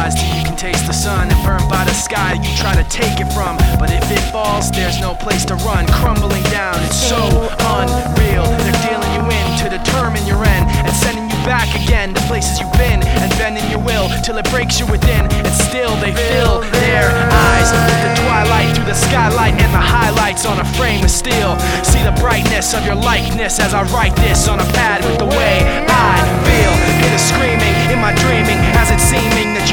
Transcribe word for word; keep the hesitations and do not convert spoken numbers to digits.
rise till you can taste the sun, and burned by the sky you try to take it from. But if it falls, there's no place to run. Crumbling down, it's so unreal. They're dealing you in to determine your end, and sending you back again to places you've been, and bending your will till it breaks you within. And still they fill their eyes with the twilight through the skylight and the highlights on a frame of steel. See the brightness of your likeness as I write this on a pad with the way I feel. Hear the screaming in my dreaming as it's seeming that you